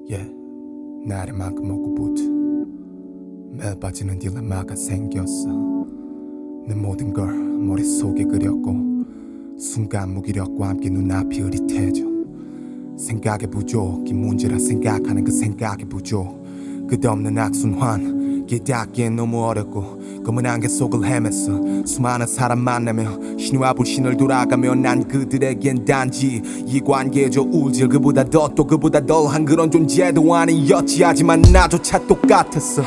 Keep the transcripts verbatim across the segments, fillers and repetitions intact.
yeah. 나이만큼 먹고 붙 매일 빠지는 딜레마가 생겼어. 내 모든 걸 머릿속에 그렸고 순간 무기력과 함께 눈앞이 흐릿해져. 생각의 부족이 문제라 생각하는 그 생각의 부족. 끝없는 악순환 깨닫기엔 너무 어렵고 검은 안개 속을 헤맸어. 수많은 사람 만나며 신과 불신을 돌아가며 난 그들에겐 단지 이 관계에 저 울질 그보다 더 또 그보다 덜한 그런 존재도 아니었지. 하지만 나조차 똑같았어.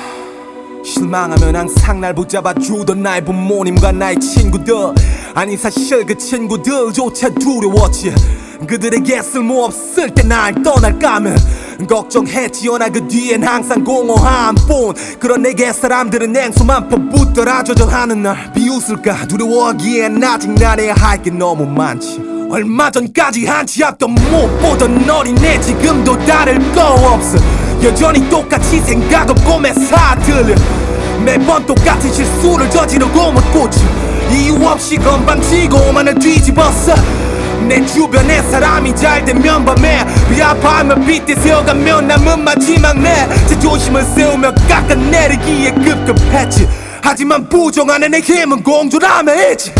실망하면 항상 날 붙잡아주던 나의 부모님과 나의 친구들, 아니 사실 그 친구들조차 두려웠지. 그들에게 쓸모없을 때 날 떠날까면 걱정했지요. 나 그 뒤엔 항상 공허한 뿐. 그런 내게 사람들은 냉소만 퍼붓더라. 저절하는 날 비웃을까 두려워하기엔 아직 나래야 할 게 너무 많지. 얼마 전까지 한치 앞도 못 보던 어린애 지금도 다를 거 없어. 여전히 똑같이 생각 없고 매사 들려. 매번 똑같은 실수를 저지르고 못 고쳐. 이유 없이 건방지고만을 뒤집었어. 내 주변에 사람이 잘되면 밤에 비아파하며 빗대 세워가며 남은 마지막 내 자존심을 세우며 깎아내리기에 급급했지. 하지만 부정하는 내 힘은 공존하며 있지.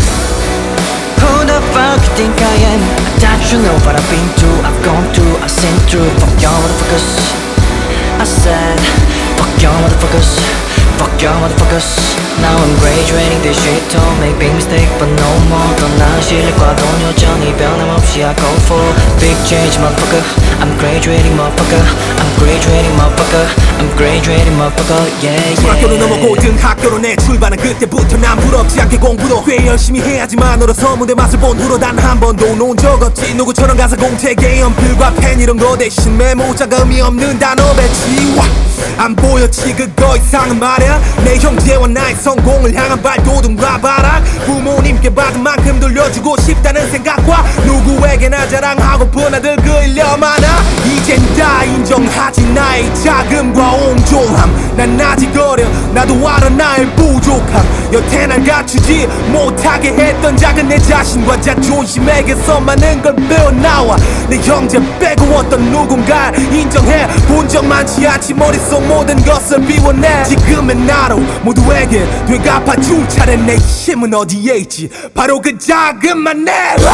Who the fuck you think I am? I doubt you know what I've been through. I've gone through, I've seen through. Fuck y'all motherfuckers, I said. Fuck y'all motherfuckers, fuck y'all motherfuckers. Now I'm graduating this shit. Don't make big mistake but no more. 더 나은 실력과 돈 여전히 변함없이 I go for big change motherfucker. I'm graduating motherfucker. I'm graduating motherfucker. I'm graduating motherfucker. Yeah yeah. 중학교를 넘어 고등학교로 내 출발은 그때부터 난 부럽지 않게 공부도 꽤 열심히 해야지만 너로서 무대 맛을 본 후로 단 한 번도 놓은 적 없지. 누구처럼 가사 공책에 연필과 펜 이런 거 대신 메모자가 의미 없는 단어 배치. 와 안 보였지 그거 이상은 말야. 내 형제와 나의 성공을 향한 발돋움과 바람. 부모님께 받은 만큼 돌려주고 싶다는 생각과 누구에게나 자랑하고픈 아들 그 일념 하나. 이젠 다 인정하지 나의 자금과 옹졸함. 난 아직 어려 나도 알아 나의 부족함. 여태 날 갖추지 못하게 했던 작은 내 자신과 자존심에게서 많은 걸 배워나와. 내 형제 빼고 어떤 누군가를 인정해 본 적 많지 않지. 머릿속 모든 것을 비워내. 지금의 나로 모두에게 되갚아줄 차례. 내 힘은 어디에 있지 바로 그 자금만 내라.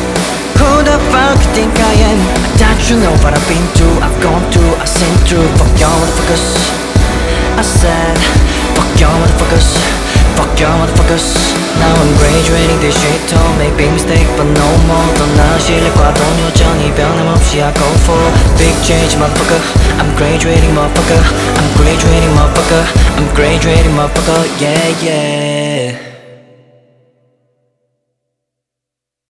Who the fuck you think I am? I doubt you know what I've been through. I've gone through, I've seen through. Fuck y'all motherfuckers, I said. Fuck y'all motherfuckers, fuck y'all motherfuckers. Now I'm graduating this shit. Don't make big mistake but no more. 더 나은 실력과 돈 여전히 변함없이 I go for big change motherfucker. I'm graduating motherfucker. I'm graduating motherfucker. I'm graduating motherfucker. Yeah yeah.